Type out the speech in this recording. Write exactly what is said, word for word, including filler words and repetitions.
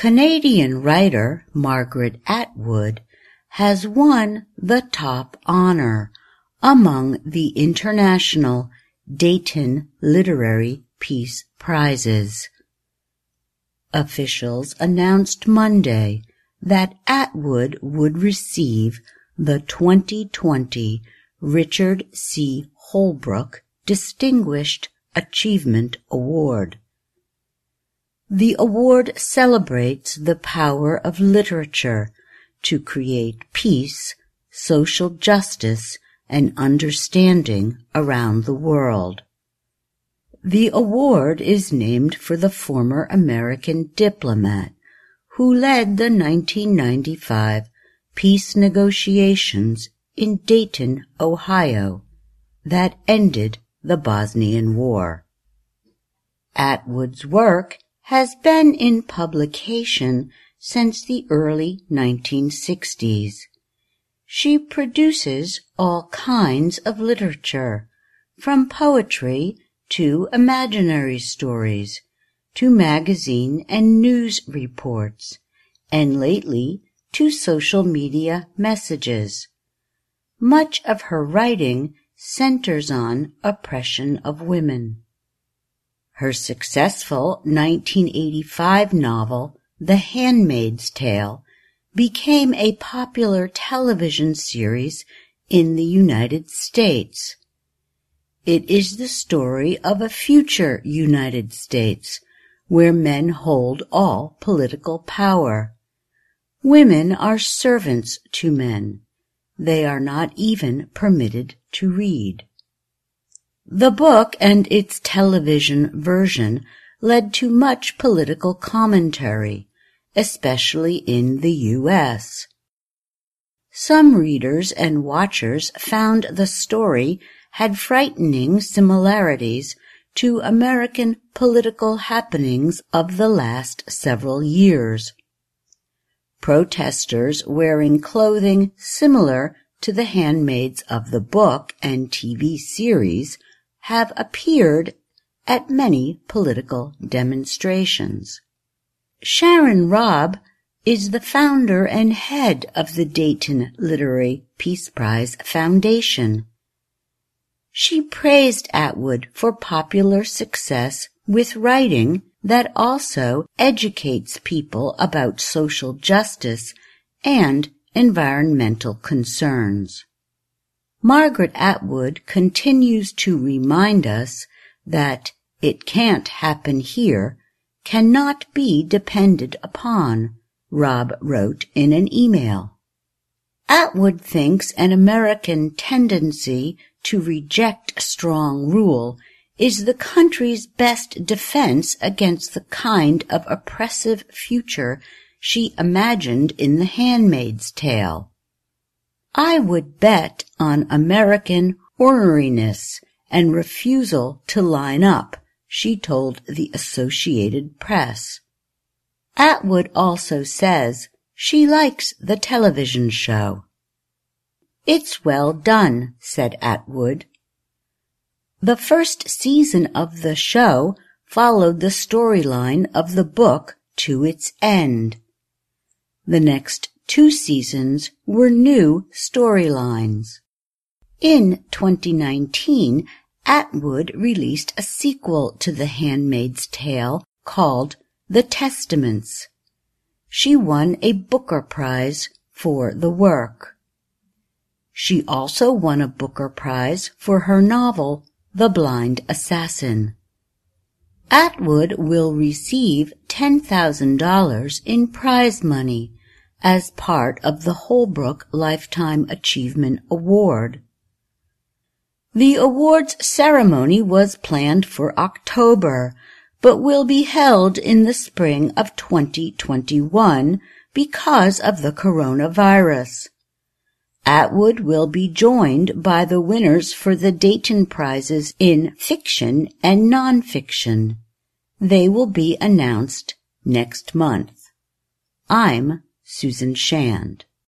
Canadian writer Margaret Atwood has won the top honor among the International Dayton Literary Peace Prizes. Officials announced Monday that Atwood would receive the twenty twenty Richard C. Holbrooke Distinguished Achievement Award. The award celebrates the power of literature to create peace, social justice, and understanding around the world. The award is named for the former American diplomat who led the nineteen ninety-five peace negotiations in Dayton, Ohio, that ended the Bosnian War. Atwood's work has been in publication since the early nineteen sixties. She produces all kinds of literature, from poetry to imaginary stories, to magazine and news reports, and lately to social media messages. Much of her writing centers on oppression of women. Her successful nineteen eighty-five novel, The Handmaid's Tale, became a popular television series in the United States. It is the story of a future United States where men hold all political power. Women are servants to men. They are not even permitted to read. The book and its television version led to much political commentary, especially in the U S Some readers and watchers found the story had frightening similarities to American political happenings of the last several years. Protesters wearing clothing similar to the handmaids of the book and T V series have appeared at many political demonstrations. Sharon Robb is the founder and head of the Dayton Literary Peace Prize Foundation. She praised Atwood for popular success with writing that also educates people about social justice and environmental concerns. Margaret Atwood continues to remind us that "it can't happen here" cannot be depended upon, Robb wrote in an email. Atwood thinks an American tendency to reject strong rule is the country's best defense against the kind of oppressive future she imagined in The Handmaid's Tale. "I would bet on American orneriness and refusal to line up," she told the Associated Press. Atwood also says she likes the television show. "It's well done," said Atwood. The first season of the show followed the storyline of the book to its end. The next two seasons were new storylines. In twenty nineteen, Atwood released a sequel to The Handmaid's Tale called The Testaments. She won a Booker Prize for the work. She also won a Booker Prize for her novel, The Blind Assassin. Atwood will receive ten thousand dollars in prize money as part of the Holbrooke Lifetime Achievement Award. The awards ceremony was planned for October, but will be held in the spring of twenty twenty-one because of the coronavirus. Atwood will be joined by the winners for the Dayton Prizes in fiction and nonfiction. They will be announced next month. I'm Susan Shand.